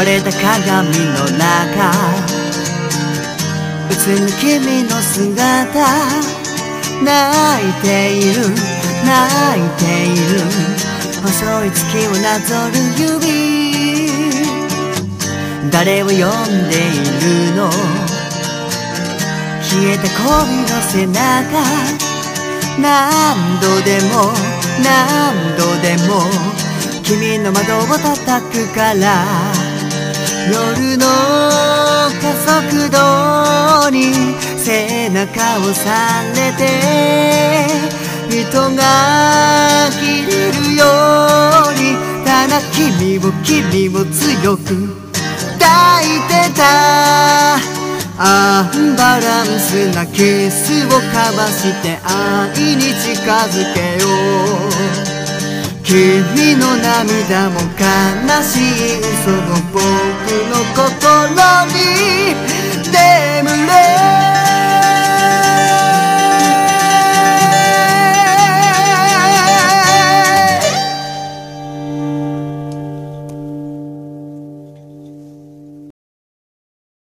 割れた鏡の中映る君の姿泣いている泣いている細い月をなぞる指誰を呼んでいるの消えた恋の背中何度でも何度でも君の窓を叩くから夜の加速度に背中をされて人が切れるようにただ君を強く抱いてたアンバランスなキスを交わして愛に近づけよう君の涙も悲しい嘘の僕の心に